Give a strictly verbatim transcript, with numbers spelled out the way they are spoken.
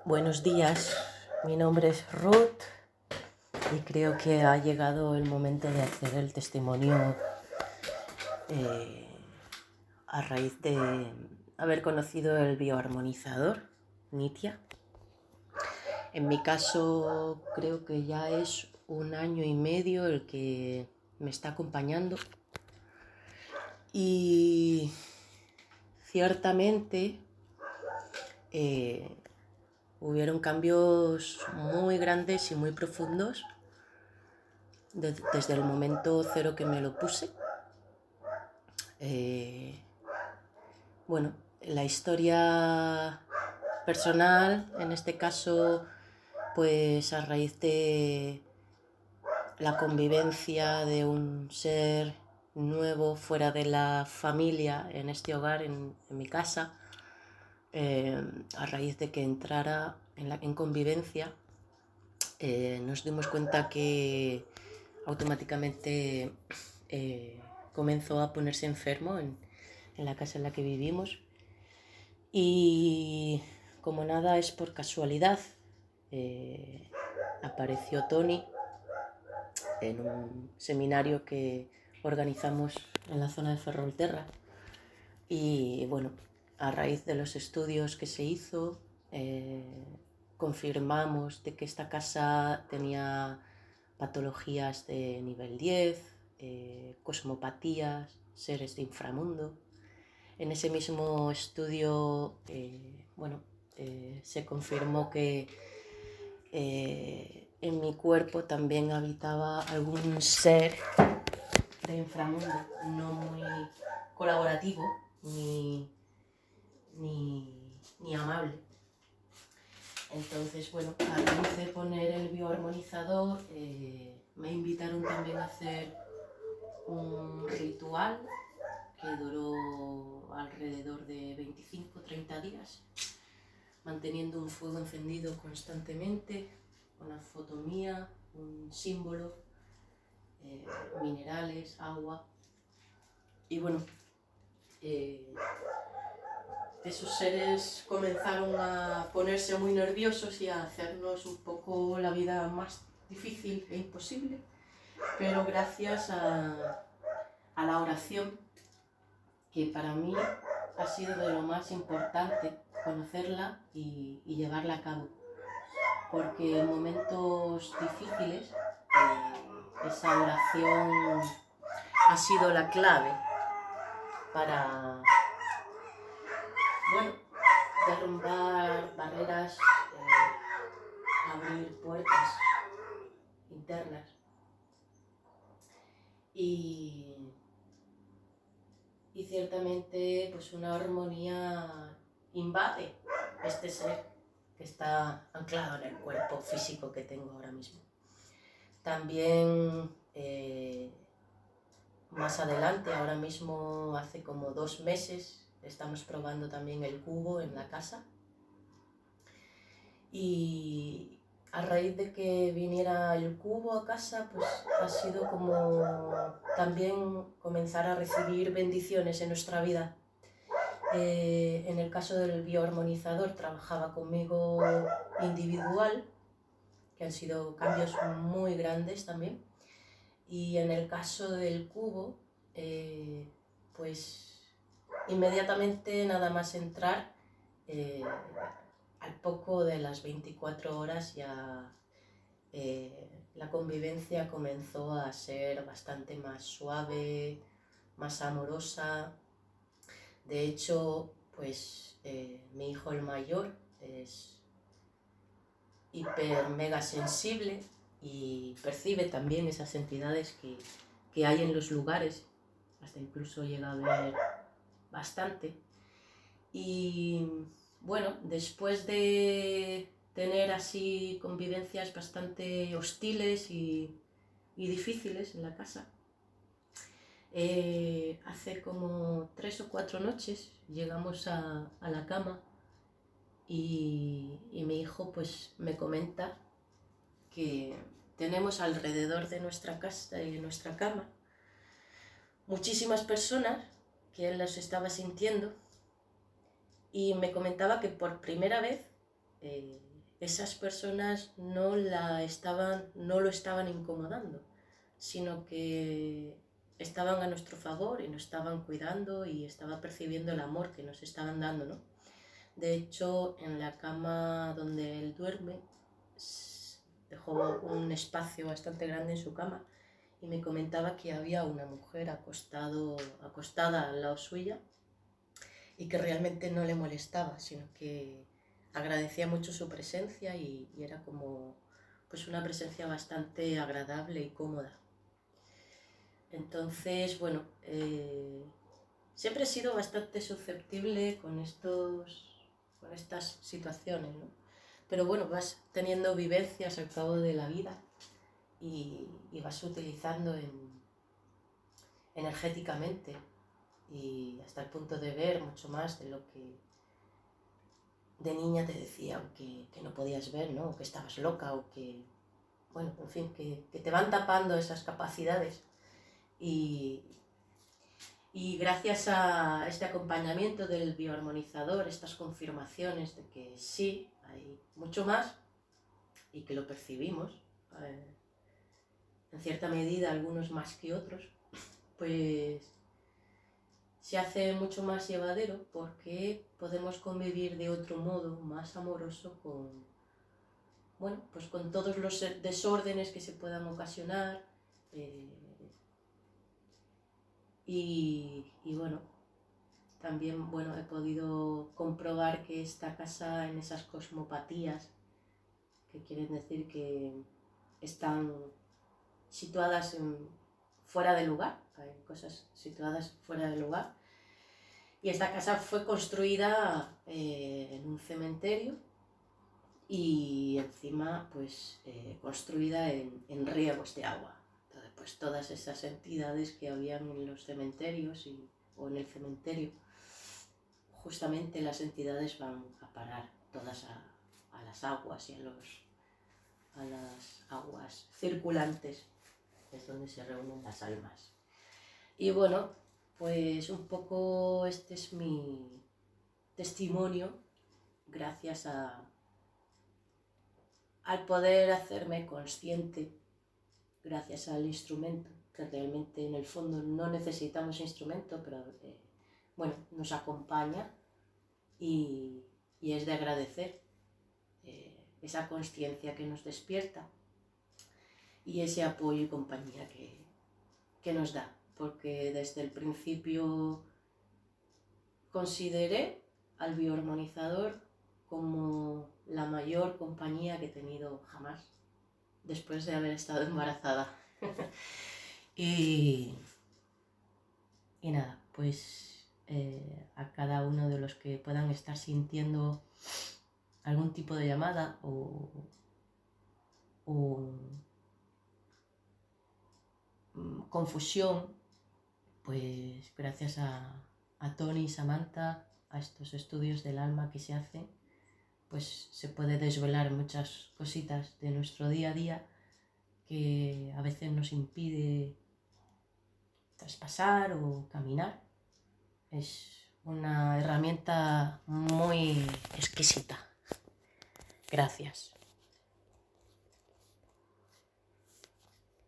Buenos días, mi nombre es Ruth y creo que ha llegado el momento de hacer el testimonio eh, a raíz de haber conocido el bioarmonizador Nithya. En mi caso creo que ya es un año y medio el que me está acompañando y ciertamente eh, hubieron cambios muy grandes y muy profundos desde el momento cero que me lo puse. Eh, bueno, la historia personal, en este caso, pues a raíz de la convivencia de un ser nuevo fuera de la familia en este hogar, en, en mi casa, eh, a raíz de que entrara en, la, en convivencia, eh, nos dimos cuenta que automáticamente eh, comenzó a ponerse enfermo en, en la casa en la que vivimos y como nada es por casualidad, eh, apareció Tony en un seminario que organizamos en la zona de Ferrolterra y bueno, a raíz de los estudios que se hizo eh, confirmamos de que esta casa tenía patologías de nivel diez, eh, cosmopatías, seres de inframundo. En ese mismo estudio, eh, bueno, eh, se confirmó que eh, en mi cuerpo también habitaba algún ser de inframundo, no muy colaborativo ni, ni, ni amable. Entonces, bueno, a raíz de poner el bioarmonizador, eh, me invitaron también a hacer un ritual que duró alrededor de veinticinco a treinta días, manteniendo un fuego encendido constantemente, una foto mía, un símbolo, eh, minerales, agua. Y bueno, eh, esos seres comenzaron a ponerse muy nerviosos y a hacernos un poco la vida más difícil e imposible, pero gracias a, a la oración, que para mí ha sido de lo más importante, conocerla y, y llevarla a cabo, porque en momentos difíciles eh, esa oración ha sido la clave para, bueno, derrumbar barreras, eh, abrir puertas internas y, y ciertamente pues una armonía invade este ser que está anclado en el cuerpo físico que tengo ahora mismo. También eh, más adelante, ahora mismo hace como dos meses, estamos probando también el cubo en la casa y a raíz de que viniera el cubo a casa, pues ha sido como también comenzar a recibir bendiciones en nuestra vida. Eh, en el caso del bioarmonizador trabajaba conmigo individual, que han sido cambios muy grandes también, y en el caso del cubo, eh, pues inmediatamente nada más entrar, eh, al poco de las veinticuatro horas ya eh, la convivencia comenzó a ser bastante más suave, más amorosa. De hecho, pues eh, mi hijo el mayor es hiper mega sensible y percibe también esas entidades que, que hay en los lugares, hasta incluso llega a ver bastante. Y bueno, después de tener así convivencias bastante hostiles y, y difíciles en la casa, eh, hace como tres o cuatro noches llegamos a, a la cama y, y mi hijo pues me comenta que tenemos alrededor de nuestra casa y nuestra cama muchísimas personas que él las estaba sintiendo y me comentaba que por primera vez eh, esas personas no, la estaban, no lo estaban incomodando, sino que estaban a nuestro favor y nos estaban cuidando y estaba percibiendo el amor que nos estaban dando, ¿no? De hecho, en la cama donde él duerme, dejó un espacio bastante grande en su cama y me comentaba que había una mujer acostado, acostada al lado suya y que realmente no le molestaba, sino que agradecía mucho su presencia y, y era como pues una presencia bastante agradable y cómoda. Entonces, bueno, eh, siempre he sido bastante susceptible con, estos, con estas situaciones, ¿no? Pero bueno, vas teniendo vivencias al cabo de la vida y, y vas utilizando en, energéticamente y hasta el punto de ver mucho más de lo que de niña te decían que, que no podías ver, ¿no? O que estabas loca o que, bueno, en fin, que, que te van tapando esas capacidades. Y, y gracias a este acompañamiento del bioarmonizador, estas confirmaciones de que sí, hay mucho más y que lo percibimos, eh, en cierta medida algunos más que otros, pues se hace mucho más llevadero porque podemos convivir de otro modo más amoroso con, bueno, pues con todos los desórdenes que se puedan ocasionar. Eh, y, y bueno, también bueno, he podido comprobar que esta casa en esas cosmopatías, que quieren decir que están situadas en, fuera de lugar, hay cosas situadas fuera de lugar, y esta casa fue construida eh, en un cementerio y encima pues eh, construida en, en riegos de agua. Entonces pues todas esas entidades que habían en los cementerios y, o en el cementerio, justamente las entidades van a parar todas a, a las aguas y a, los, a las aguas circulantes, es donde se reúnen las almas. Y bueno, pues un poco este es mi testimonio gracias a, al poder hacerme consciente, gracias al instrumento, que realmente en el fondo no necesitamos instrumento, pero eh, bueno, nos acompaña y, y es de agradecer eh, esa consciencia que nos despierta y ese apoyo y compañía que, que nos da, porque desde el principio consideré al bioarmonizador como la mayor compañía que he tenido jamás, después de haber estado embarazada. y, y nada, pues eh, a cada uno de los que puedan estar sintiendo algún tipo de llamada o, o um, confusión, pues gracias a, a Tony y Samantha, a estos estudios del alma que se hacen, pues se puede desvelar muchas cositas de nuestro día a día que a veces nos impide traspasar o caminar. Es una herramienta muy exquisita. Gracias.